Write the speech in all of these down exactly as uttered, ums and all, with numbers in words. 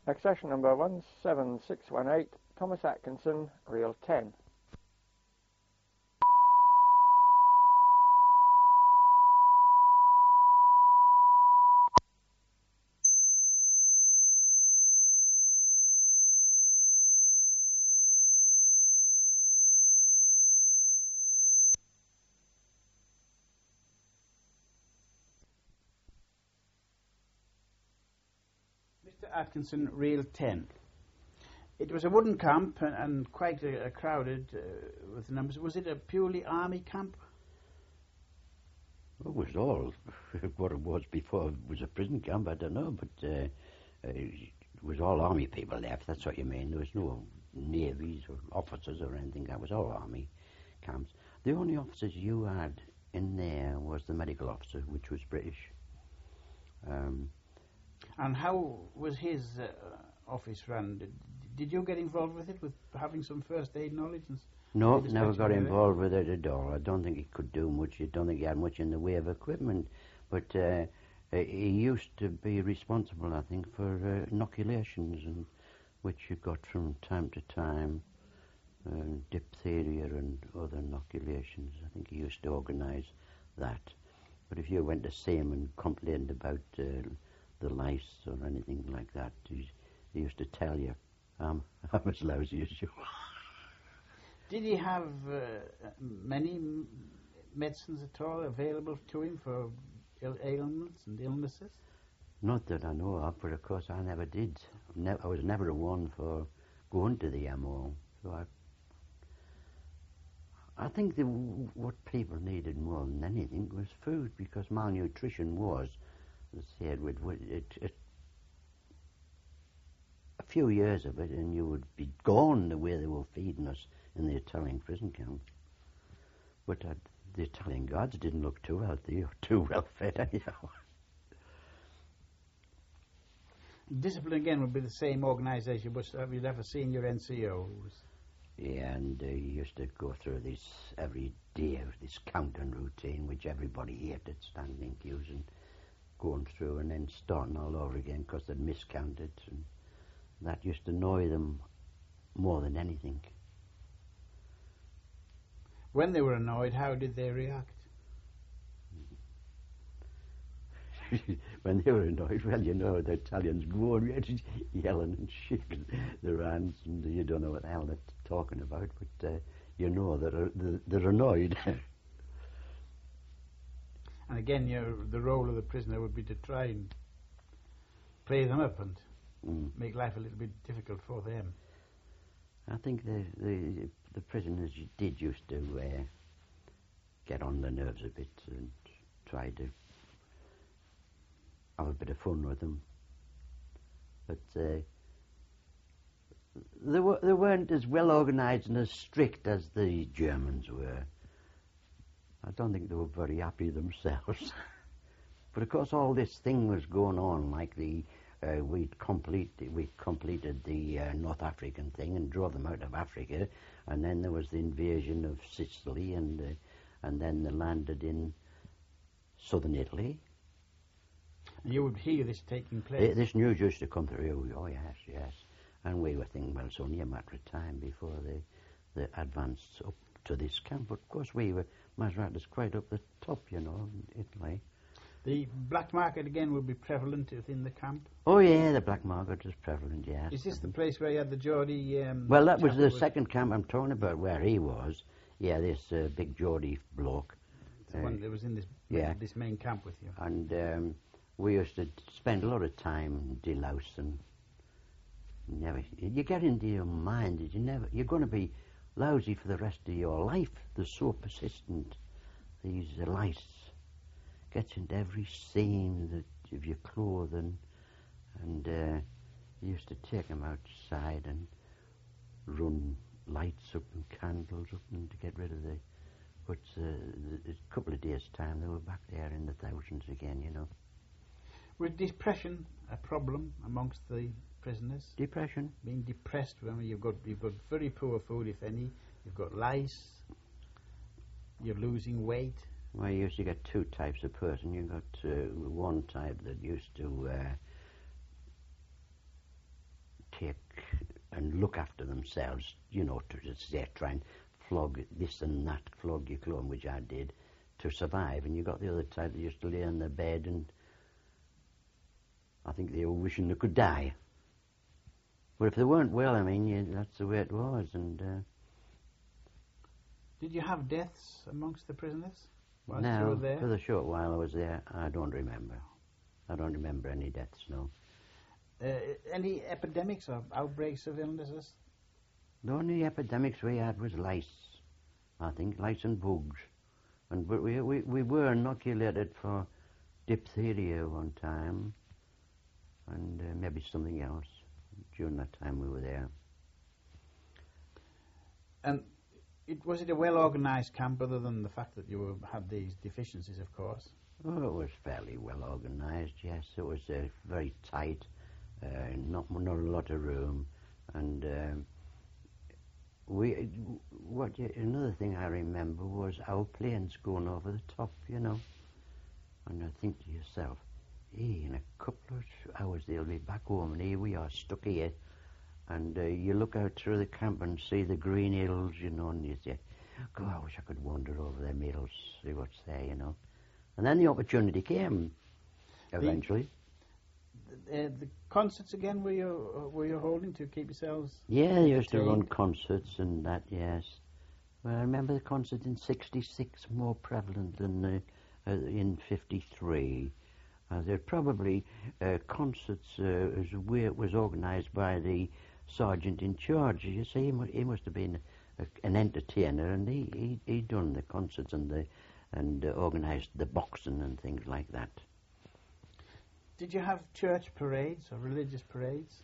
Accession number one seven six one eight, Thomas Atkinson, reel ten. Mister Atkinson, reel ten. It was a wooden camp and, and quite a, a crowded uh, with numbers. Was it a purely army camp? It was all what it was before. It was a prison camp, I don't know, but uh, it was all army people left, that's what you mean. There was no navies or officers or anything. That was all army camps. The only officers you had in there was the medical officer, which was British. Um, And how was his uh, office run? Did, did you get involved with it, with having some first aid knowledge? And no, never got involved with it at all. I don't think he could do much. I don't think he had much in the way of equipment. But uh, he used to be responsible, I think, for uh, inoculations, and which you got from time to time, uh, diphtheria and other inoculations. I think he used to organise that. But if you went to see him and complained about uh, the lice or anything like that, he, he used to tell you, um, I'm as lousy as you. Did he have uh, many m- medicines at all available to him for Ill- ailments and illnesses? Not that I know of, but of course I never did. Ne- I was never a one for going to the M O. So I, I think that w- what people needed more than anything was food, because malnutrition was, as I said, it, it, it, a few years of it and you would be gone the way they were feeding us in the Italian prison camp. But uh, the Italian guards didn't look too healthy or too well fed anyhow. Discipline again would be the same organisation, but have you ever seen your N C O? Who was Yeah, and uh, you used to go through this every day, this counting routine, which everybody hated, standing in queues and going through and then starting all over again because they'd miscounted, and that used to annoy them more than anything. When they were annoyed, how did they react? When they were annoyed, well, you know, the Italians go on yelling and shaking their hands, and you don't know what the hell they're talking about, but uh, you know that they're, they're annoyed. And again, you know, the role of the prisoner would be to try and play them up and mm. make life a little bit difficult for them. I think the the, the prisoners did used to uh, get on their nerves a bit and try to have a bit of fun with them. But uh, they, were, they weren't as well organised and as strict as the Germans were. I don't think they were very happy themselves. But of course all this thing was going on, like the uh, we'd complete we completed the uh, North African thing and drove them out of Africa, and then there was the invasion of Sicily, and uh, and then they landed in southern Italy. And you would hear this taking place? Uh, this news used to come through, oh yes, yes. And we were thinking, well, it's only a matter of time before they, they advanced up to this camp. But of course we were, Maserati is quite up the top, you know, in Italy. The black market again would be prevalent within the camp? Oh yeah, the black market is prevalent, yes. Is this the place where you had the Geordie... Um, well, that was the was second camp I'm talking about, where he was. Yeah, this uh, big Geordie bloke. The uh, one that was in this, yeah. this main camp with you. And um, we used to spend a lot of time delousing. Never, you get into your mind that you never, you're going to be lousy for the rest of your life. They're so persistent, these uh, lice. Gets into every seam that of your clothing, and uh, you used to take them outside and run lights up and candles up and to get rid of the. But uh, the, a couple of days' time, they were back there in the thousands again, you know. Was depression a problem amongst the prisoners? Depression? Being depressed when you've got you've got very poor food, if any. You've got lice. You're losing weight. Well, you used to get two types of person. You got uh, one type that used to uh, take and look after themselves, you know, to just say, try and flog this and that, flog your clone, which I did, to survive. And you got the other type that used to lay on their bed, and I think they were wishing they could die. But if they weren't well, I mean, yeah, that's the way it was. And uh, did you have deaths amongst the prisoners whilst you now, were there? for the short while I was there, I don't remember. I don't remember any deaths, no. Uh, any epidemics or outbreaks of illnesses? The only epidemics we had was lice, I think, lice and bugs. And but we, we, we were inoculated for diphtheria one time, and uh, maybe something else during that time we were there. And it, was it a well-organised camp, other than the fact that you were, had these deficiencies, of course? Oh, it was fairly well organised, yes. It was uh, very tight, uh, not, not a lot of room, and um, we. What you, another thing I remember was our planes going over the top, you know, and I think to yourself, hey, in a couple of hours they'll be back home, and here we are stuck here. And uh, you look out through the camp and see the green hills, you know, and you say, God, I wish I could wander over them hills, see what's there, you know. And then the opportunity came, eventually. The, uh, the concerts again, were you uh, were you holding to keep yourselves? Yeah, they used to run entertained? concerts and that, yes. Well, I remember the concert in sixty-six more prevalent than uh, uh, in fifty-three. Uh, they're probably uh, concerts uh, as where it was organised by the sergeant in charge. You see, he, mu- he must have been a, an entertainer, and he he he done the concerts and the and uh, organised the boxing and things like that. Did you have church parades or religious parades?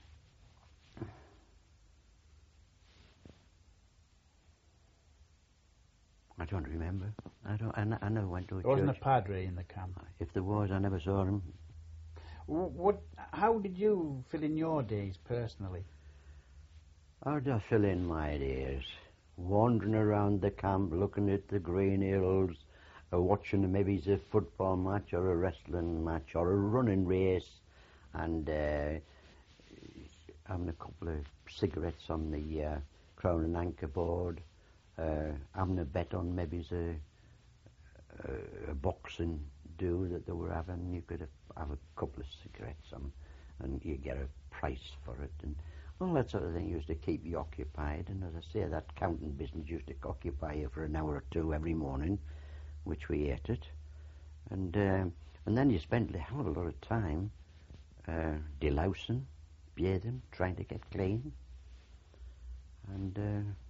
I don't remember. I don't. I, n- I never went to a There wasn't church. a padre in the camp. If there was, I never saw him. Wh- What? How did you fill in your days personally? How'd I fill in my days? Wandering around the camp, looking at the green hills, uh, watching maybe a football match or a wrestling match or a running race, and uh, having a couple of cigarettes on the uh, Crown and Anchor board, uh, having a bet on maybe a, a, a boxing do that they were having. You could have, have a couple of cigarettes on, and you get a price for it, and all that sort of thing used to keep you occupied. And as I say, that counting business used to occupy you for an hour or two every morning, which we ate it. And um, and then you spent a hell of a lot of time uh, delousing, bathing, trying to get clean, and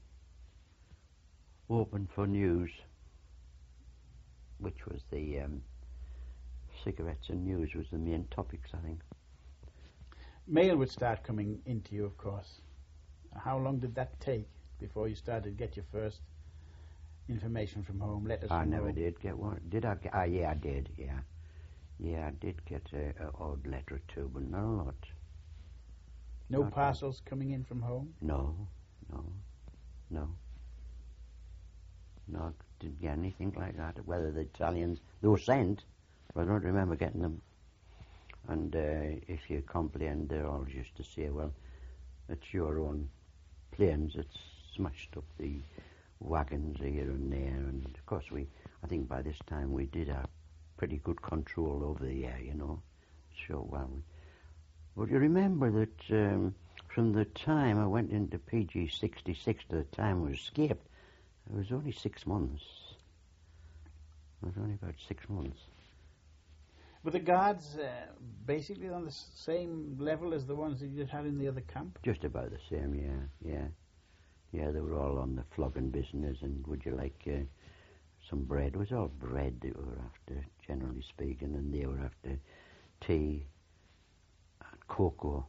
uh, open for news, which was the um, cigarettes and news was the main topics, I think. Mail would start coming into you, of course. How long did that take before you started to get your first information from home, letters I from never home? did get one. Did I? Get, ah, yeah, I did. Yeah, yeah, I did get a, a odd letter or two, but not a lot. No Not parcels coming in from home? No, no, no, no. I didn't get anything like that. Whether the Italians they were sent, but I don't remember getting them. And uh, if you complained, they all used to say, "Well, it's your own planes. It's smashed up the wagons here and there." And of course, we, I think by this time we did have pretty good control over the air, you know. So well, we, but you remember that um, from the time I went into P G sixty-six to the time I escaped, it was only six months. It was only about six months. Were the guards uh, basically on the s- same level as the ones that you had in the other camp? Just about the same, yeah, yeah. Yeah, they were all on the flogging business, and would you like uh, some bread? It was all bread they were after, generally speaking, and they were after tea and cocoa.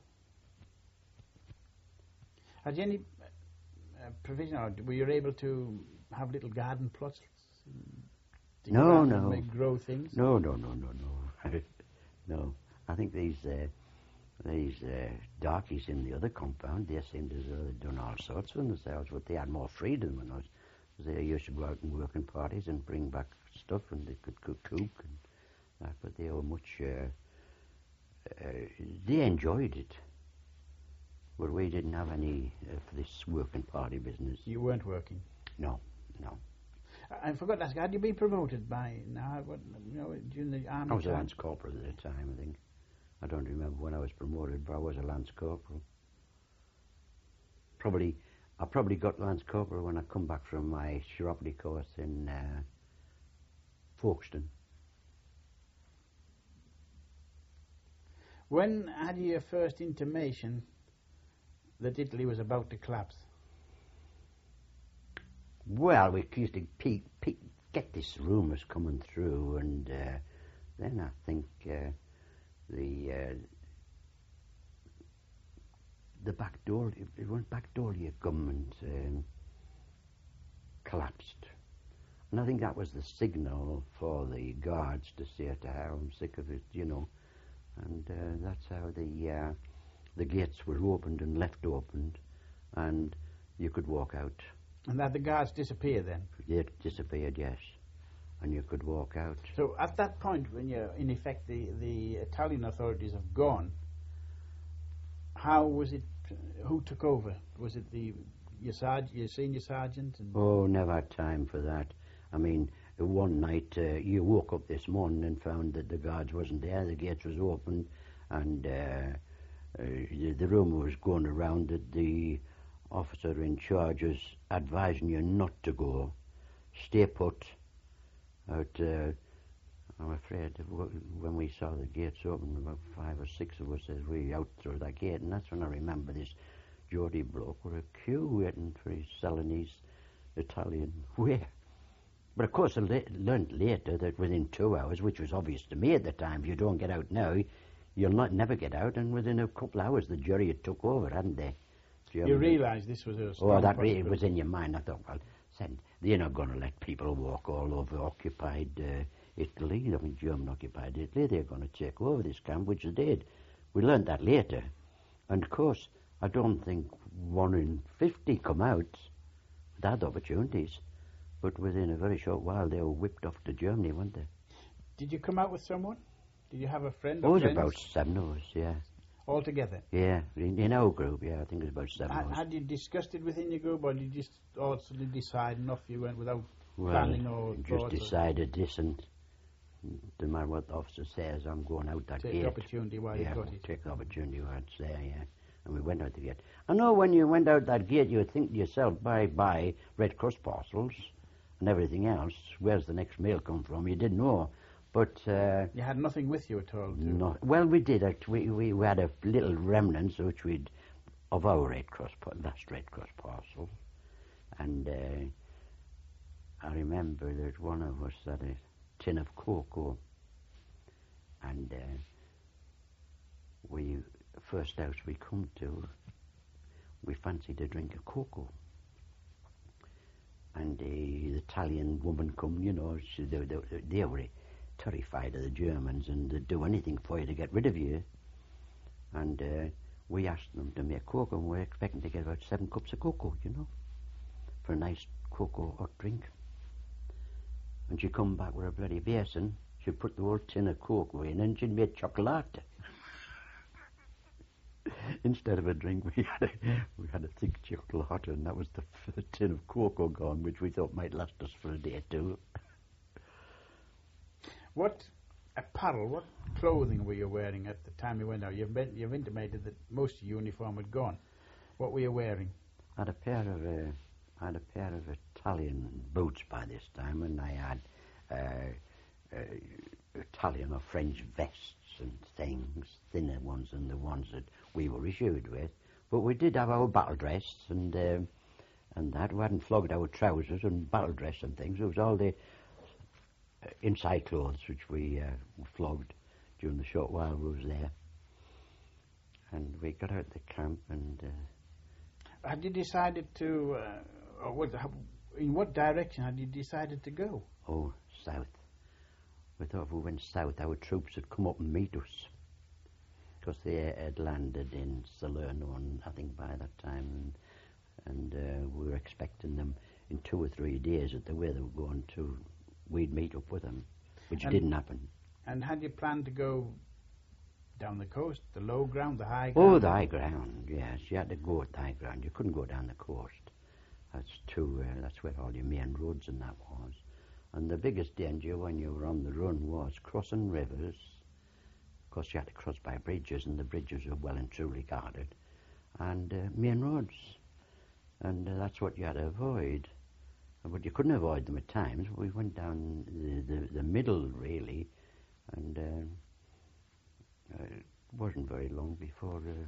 Had you any uh, provision, or were you able to have little garden plots? to No, go out no. and make grow things? No, no, no, no, no. No, I think these uh, these uh, darkies in the other compound, they seemed as though they'd done all sorts for themselves, but they had more freedom than us. They used to go out and work in parties and bring back stuff, and they could cook, cook and that, but they were much, uh, uh, they enjoyed it. But we didn't have any uh, for this working party business. You weren't working? No, no. I, I forgot to ask, had you been promoted by now? What, you know, during the army I was time? a Lance Corporal at the time, I think. I don't remember when I was promoted, but I was a Lance Corporal. Probably, I probably got Lance Corporal when I come back from my chiropody course in uh, Folkestone. When had you your first intimation that Italy was about to collapse? Well, we used to pe- pe- get these rumours coming through, and uh, then I think uh, the uh, the back door, it went back door your government um, collapsed. And I think that was the signal for the guards to say to her, I'm sick of it, you know. And uh, that's how the uh, the gates were opened and left opened, and you could walk out. And that the guards disappeared then? They disappeared, yes. And you could walk out. So at that point, when you're, in effect, the, the Italian authorities have gone, how was it, who took over? Was it the your, sarge, your senior sergeant? And Oh, never had time for that. I mean, one night uh, you woke up this morning and found that the guards wasn't there, the gates was open, and uh, uh, the, the rumour was going around that the officer in charge was advising you not to go, stay put. But uh, I'm afraid that w- when we saw the gates open, about five or six of us as we out through that gate, and that's when I remember this Geordie bloke with a queue waiting for his selling his Italian ware. But of course I le- learned later that within two hours, which was obvious to me at the time, if you don't get out now, you'll not never get out, and within a couple of hours the jury had took over, hadn't they? you realised this was a strong Oh, that really possibility. was in your mind. I thought, well, send, they're not going to let people walk all over occupied uh, Italy. I mean, German-occupied Italy. They're going to take over this camp, which they did. We learned that later. And, of course, I don't think one in fifty come out with had opportunities. But within a very short while, they were whipped off to Germany, weren't they? Did you come out with someone? Did you have a friend It or was friends? about seven of us, yeah. All together? Yeah, in, in our group, yeah, I think it was about seven Had, of us. had you discussed it within your group, or did you just all suddenly decide and off you went without Well, planning or just thoughts? or decided this, and no matter what the officer says, I'm going out that take gate. the opportunity while yeah, you got it? take the opportunity while it's there, yeah. And we went out the gate. I know when you went out that gate, you would think to yourself, bye-bye, Red Cross parcels and everything else. Where's the next mail come from? You didn't know. But... Uh, You had nothing with you at all? To no, well, we did. Act, we, we we had a little remnants which we'd of our Red Cross, pa- last Red Cross parcel, and uh, I remember that one of us had a tin of cocoa, and uh, we first house we come to, we fancied a drink of cocoa. And uh, the Italian woman come, you know, she, they, they, they were terrified of the Germans, and they'd do anything for you to get rid of you. And uh, we asked them to make cocoa, and we were expecting to get about seven cups of cocoa, you know, for a nice cocoa hot drink. And she come back with a bloody basin. She put the whole tin of cocoa in, and she'd made chocolate. Instead of a drink, we had a, we had a thick chocolate, and that was the, the tin of cocoa gone, which we thought might last us for a day or two. What apparel, what clothing were you wearing at the time you went out? You've, been, you've intimated that most of your uniform had gone. What were you wearing? I had a pair of uh, I had a pair of Italian boots by this time, and I had uh, uh, Italian or French vests and things, thinner ones than the ones that we were issued with. But we did have our battle dress, and uh, and that. We hadn't flogged our trousers and battle dress and things. It was all the uh, inside clothes which we uh, flogged during the short while we was there. And we got out the camp, and uh, Had you decided to, uh, or what, how, in what direction had you decided to go? oh, south. We thought if we went south, our troops would come up and meet us, because they had landed in Salerno, and I think by that time, and, and uh, we were expecting them in two or three days at the way they were going to, we'd meet up with them, which And- didn't happen. And had you planned to go down the coast, the low ground, the high Oh, ground? the high ground, yes. You had to go at the high ground. You couldn't go down the coast. That's too, uh, that's where all your main roads and that was. And the biggest danger when you were on the run was crossing rivers. Of course, you had to cross by bridges, and the bridges were well and truly guarded. And uh, main roads. And uh, that's what you had to avoid. But you couldn't avoid them at times. We went down the, the, the middle, really, and uh, uh, it wasn't very long before uh,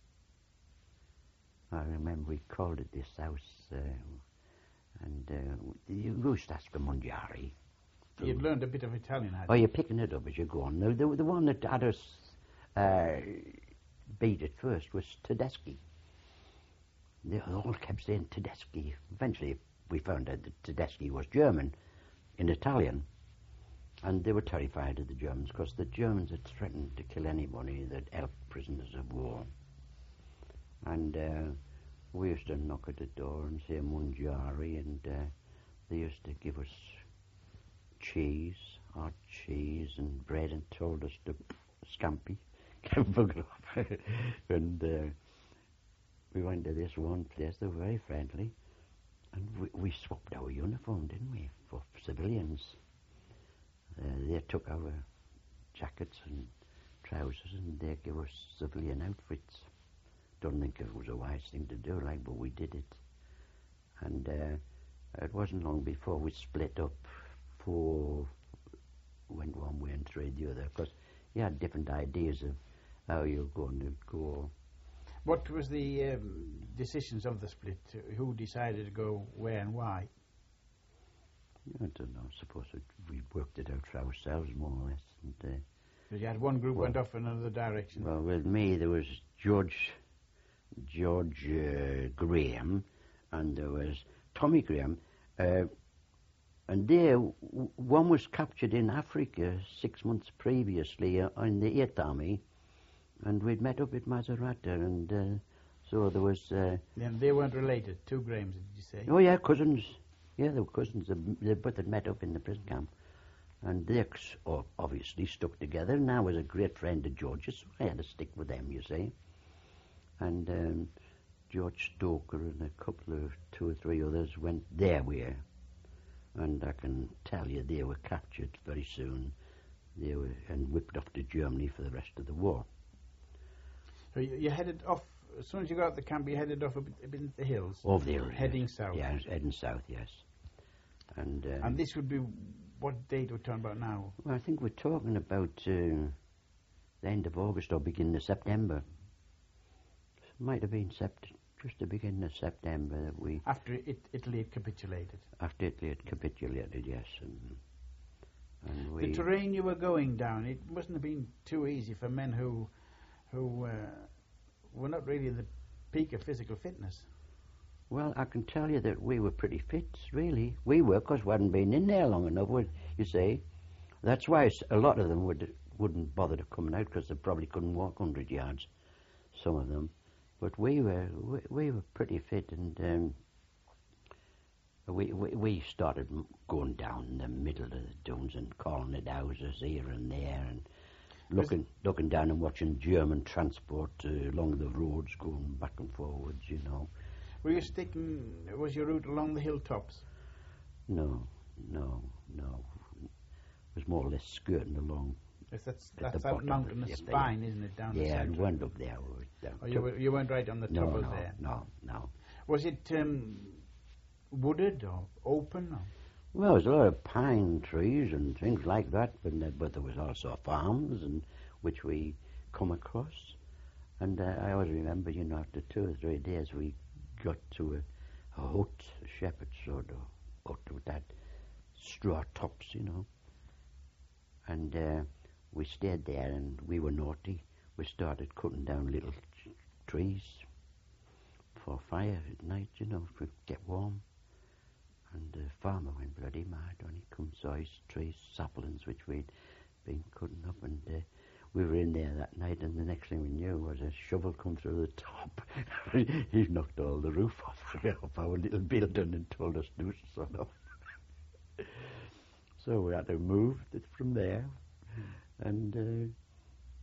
I remember we called it this house, uh, and uh, you used to ask for Mangiare. You'd learned a bit of Italian, had Oh, you? you're picking it up as you go on. The, the, the one that had us uh, beat it first was Tedeschi. They all kept saying Tedeschi. Eventually, we found out that Tedeschi was German in Italian. And they were terrified of the Germans because the Germans had threatened to kill anybody that helped prisoners of war. And uh, we used to knock at the door and say Mangiare, and uh, they used to give us cheese, hot cheese and bread, and told us to scampi, bugger off. And uh, we went to this one place. They were very friendly, and we, we swapped our uniform, didn't we, for civilians. Uh, they took our jackets and trousers, and they gave us civilian outfits. Don't think it was a wise thing to do, like, but we did it. And uh, it wasn't long before we split up. Four went one way and three the other, because you had different ideas of how you were going to go. What was the um, decisions of the split? Who decided to go where and why? I don't know. I suppose it, we worked it out for ourselves, more or less. And, uh, Because you had one group well, went off in another direction. well, with me, there was George, George uh, Graham, and there was Tommy Graham. Uh, and there, w- one was captured in Africa six months previously uh, in the Eighth Army, and we'd met up at Maserata, and uh, so there was... Uh, Then they weren't related. Two Grahams, did you say? oh, yeah, cousins. Yeah, they were cousins. They, they both had met up in the prison camp. And they oh, obviously stuck together, and I was a great friend of George's, so I had to stick with them, you see. And um, George Stoker and a couple of two or three others went their way. And I can tell you, they were captured very soon. They were and whipped off to Germany for the rest of the war. So you, you headed off, as soon as you got out the camp, you headed off a bit, a bit into the hills? Over there. Heading yes. south? Yeah, heading south, yes. And, uh, And this would be, what date we're talking about now? well, I think we're talking about uh, the end of August or beginning of September. Might have been sept- just the beginning of September that we... After it, Italy had capitulated? After Italy had capitulated, yes. And, and we... The terrain you were going down, it mustn't have been too easy for men who who uh, were not really the peak of physical fitness. Well, I can tell you that we were pretty fit, really. We were, because we hadn't been in there long enough, would you see. That's why s- a lot of them would, wouldn't bother to coming out, because they probably couldn't walk one hundred yards, some of them. But we were we, we were pretty fit, and um, we, we we started m- going down in the middle of the dunes and calling it houses here and there, and looking looking down and watching German transport uh, along the roads going back and forwards, you know. Were you sticking, was your route along the hilltops? No, no, no. It was more or less skirting along. Yes, that's At that's the that bottom, mountainous yeah, spine, isn't it, down the Yeah, and centre? went up there. We were down Oh, you, to- were, you weren't right on the no, top of no, there. no, no. Was it um, wooded or open? Or? Well, there was a lot of pine trees and things like that, but, there- but there was also farms, and which we come across. And uh, I always remember, you know, after two or three days, we got to a, a hut, a shepherd's sort of hut with that straw tops, you know. And uh, we stayed there, and we were naughty. We started cutting down little t- trees for fire at night, you know, to get warm. And the farmer went bloody mad when he come saw his trees, saplings which we'd been cutting up, and uh, we were in there that night, and the next thing we knew was a shovel come through the top. He knocked all the roof off, off our little building and told us to sort of. So we had to move it from there, and uh, I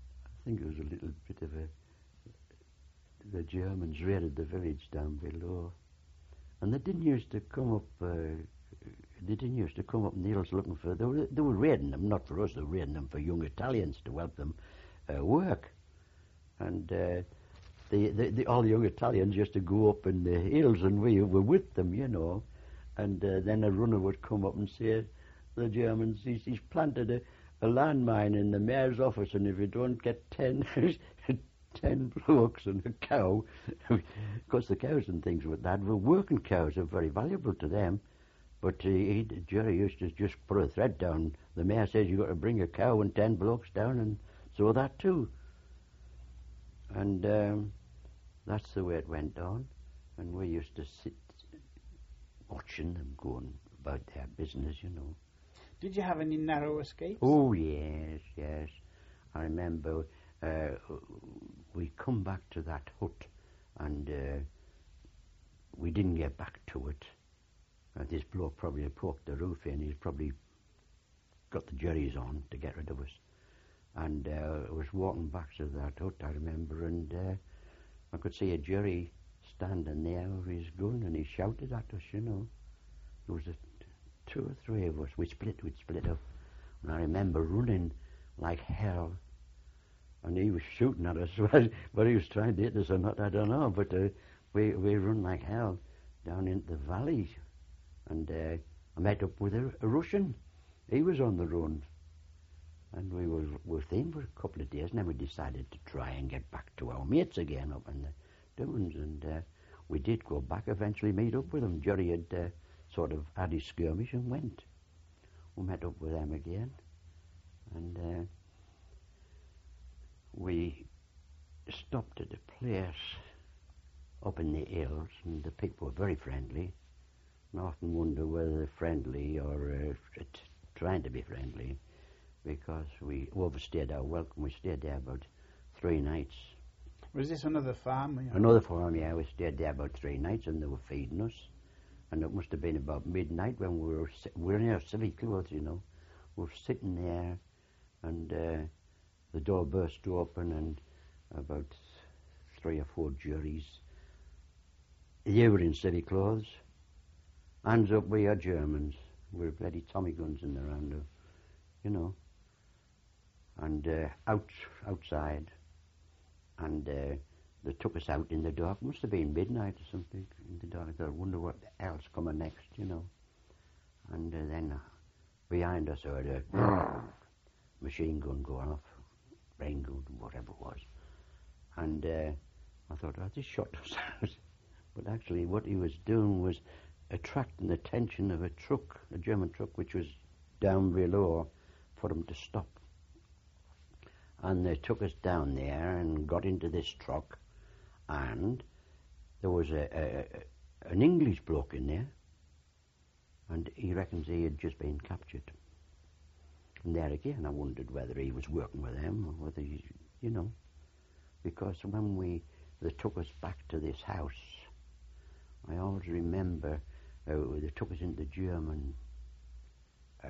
think it was a little bit of a... The Germans raided the village down below. And they didn't used to come up... Uh, they didn't used to come up in the hills looking for... They were, they were raiding them, not for us, they were raiding them for young Italians to help them uh, work. And uh, the, the, the, all the young Italians used to go up in the hills, and we were with them, you know. And uh, then a runner would come up and say, the Germans, he's, he's planted a, a landmine in the mayor's office, and if you don't get ten, ten blokes and a cow, because the cows and things with that were working cows, are very valuable to them. But uh, he, Jerry used to just put a thread down. The mayor says you've got to bring a cow and ten blokes down, and so that too. And um, that's the way it went on. And we used to sit watching them going about their business, you know. Did you have any narrow escapes? Oh, yes, yes. I remember uh, we come back to that hut, and uh, we didn't get back to it. Uh, this bloke probably had poked the roof in. He's probably got the jerrys on to get rid of us. And uh, I was walking back to that hut, I remember, and uh, I could see a jerry standing there with his gun, and he shouted at us, you know. There was a, two or three of us. We split, we'd split up. And I remember running like hell. And he was shooting at us. Whether he was trying to hit us or not, I don't know. But uh, we, we run like hell down into the valley. And uh, I met up with a, a Russian. He was on the run. And we were with him for a couple of days, and then we decided to try and get back to our mates again up in the dunes. And uh, we did go back, eventually meet up with them. Jerry had uh, sort of had his skirmish and went. We met up with them again. And uh, we stopped at a place up in the hills, and the people were very friendly. And I often wonder whether they're friendly or uh, t- trying to be friendly, because we overstayed our welcome. We stayed there about three nights. Was this another farm? You know? Another farm, yeah. We stayed there about three nights, and they were feeding us. And it must have been about midnight when we were si- we were in our civil clothes, you know. We were sitting there, and uh, the door burst open, and about three or four juries. They were in civil clothes. Hands up, we are Germans. We were bloody Tommy guns in the round, you know. And uh, out outside, and uh, they took us out in the dark. Must have been midnight or something in the dark. I wonder what else coming next, you know. And uh, then uh, behind us, I heard a machine gun going off, rain gun, whatever it was. And uh, I thought, I just shot us out. But actually, what he was doing was attracting the attention of a truck, a German truck, which was down below, for them to stop. And they took us down there and got into this truck, and there was a, a, an English bloke in there, and he reckons he had just been captured. And there again, I wondered whether he was working with them or whether he, you know, because when we they took us back to this house, I always remember uh, they took us into German. Uh,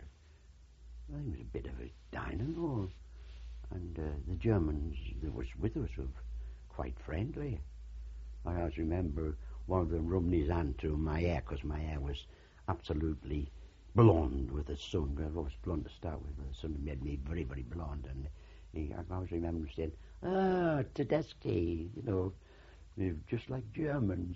I think it was a bit of a dining hall. And uh, the Germans that was with us were quite friendly. I always remember one of them rubbing his hand through my hair, because my hair was absolutely blonde with the sun. I was blonde to start with, but the sun made me very, very blonde. And he, I always remember saying, ah, Tedeschi, you know, just like Germans.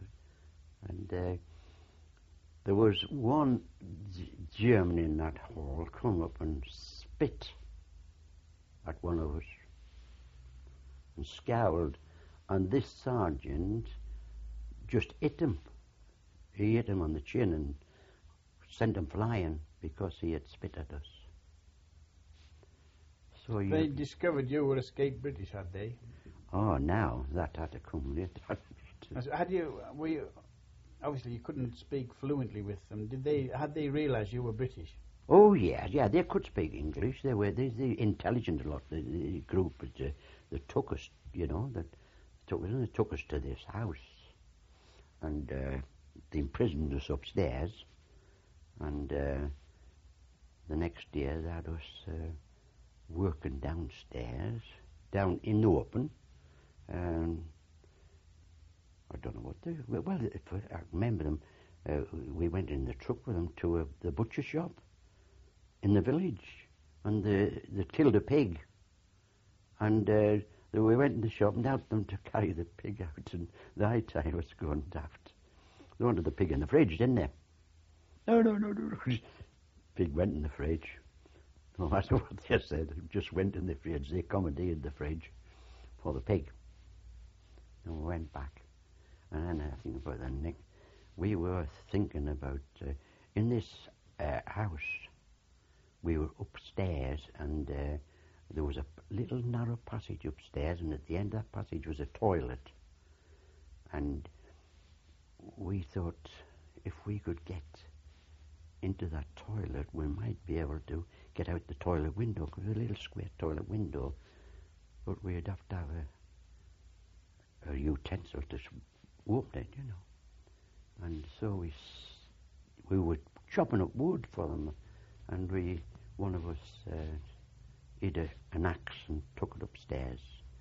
And uh, there was one G- German in that hall come up and spit at one of us and scowled, and this sergeant just hit him. He hit him on the chin and sent him flying because he had spit at us. So They you, discovered you were escaped British, had they? oh, now that had to come later. As- Had you? Were you? Obviously, you couldn't speak fluently with them. Did they? Had they realised you were British? Oh, yeah, yeah, they could speak English. They were they, they intelligent a lot, the, the group that, uh, that took us, you know, that took us, and they took us to this house. And uh, they imprisoned us upstairs. And uh, the next day they had us, uh, working downstairs, down in the open. Um, I don't know what they... Well, if I remember them, uh, we went in the truck with them to a, the butcher shop in the village, and they, they killed a pig. And uh, we went in the shop and helped them to carry the pig out, and the high time was going daft. They wanted the pig in the fridge, didn't they? No, no, no, no. Pig went in the fridge. No matter what they said, it just went in the fridge. They accommodated the fridge for the pig. And we went back. And then I think about that, Nick, we were thinking about, uh, in this uh, house, we were upstairs, and uh, there was a little narrow passage upstairs, and at the end of that passage was a toilet. And we thought if we could get into that toilet, we might be able to get out the toilet window, because it was a little square toilet window, but we'd have to have a, a utensil to open it, you know. And so we s- we were chopping up wood for them, and we one of us uh, hid a, an axe and took it upstairs.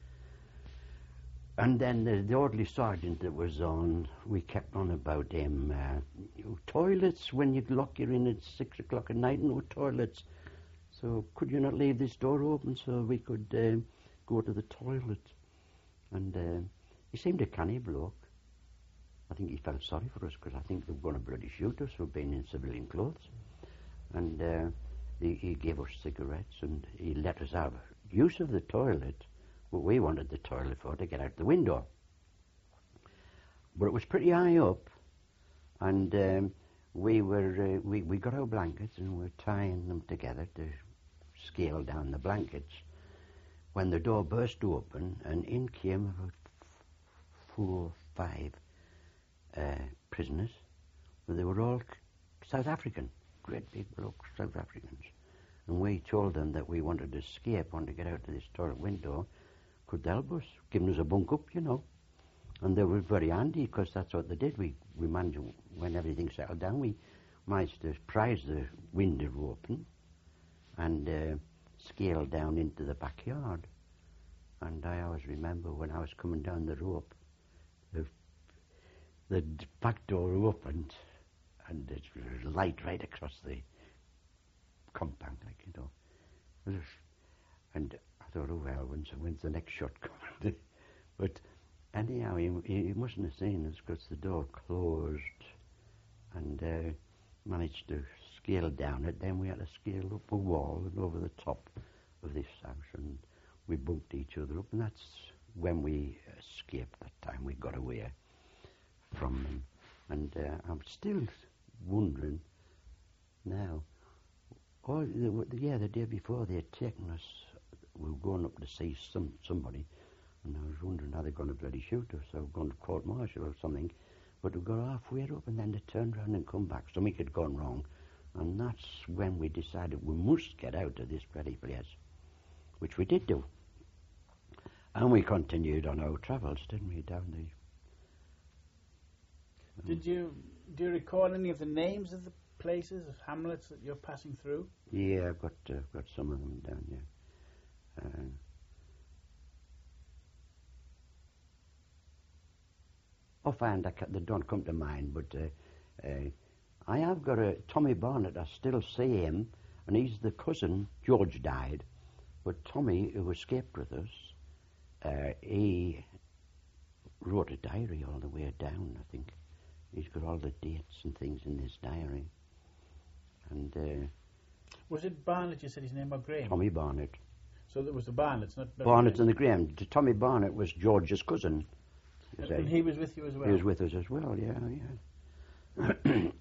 And then the, the orderly sergeant that was on, we kept on about him. Uh, toilets, when you lock you in at six o'clock at night, no toilets. So could you not leave this door open so we could uh, go to the toilet? And uh, he seemed a canny bloke. I think he felt sorry for us, because I think they were going to bloody shoot us for being in civilian clothes. And uh, he, he gave us cigarettes, and he let us have use of the toilet. But we wanted the toilet for to get out the window. But it was pretty high up, and um, we were uh, we, we got our blankets and we were tying them together to scale down the blankets, when the door burst open, and in came about four, five uh, prisoners. But they were all South African, great big blokes, South Africans. And we told them that we wanted to escape, wanted to get out of this toilet window. Could they help us, giving us a bunk up, you know. And they were very handy, because that's what they did. We we managed, when everything settled down, we managed to prise the window open and uh, scale down into the backyard. And I always remember when I was coming down the rope, the, the back door opened, and it was light right across the compound, like, you know. And I thought, oh well, when's, when's the next shot coming? But anyhow, he, he mustn't have seen us, because the door closed, and uh, managed to scale down it. Then we had to scale up a wall and over the top of this house, and we bumped each other up, and that's when we escaped that time. We got away from them. And uh, I'm still wondering now, oh, the, yeah, the day before they had taken us, we were going up to see some somebody, and I was wondering how they're going to bloody shoot us, or going to court-martial or something. But we got halfway up, and then they turned around and come back. Something had gone wrong, and that's when we decided we must get out of this bloody place, which we did do. And we continued on our travels, didn't we, down the... Um, Did you, do you recall any of the names of the places, of hamlets that you're passing through? Yeah, I've got, uh, got some of them down here. Uh, offhand, I ca- they don't come to mind, but uh, uh, I have got a Tommy Barnett. I still see him, and he's the cousin. George died, but Tommy, who escaped with us, uh, he wrote a diary all the way down, I think. He's got all the dates and things in his diary. And uh, Was it Barnett, you said his name, or Graham? Tommy Barnett. So there was the Barnetts, not... not Barnett Graham. and the Graham. T- Tommy Barnett was George's cousin. you And, say. and he was with you as well? He was with us as well, yeah, yeah.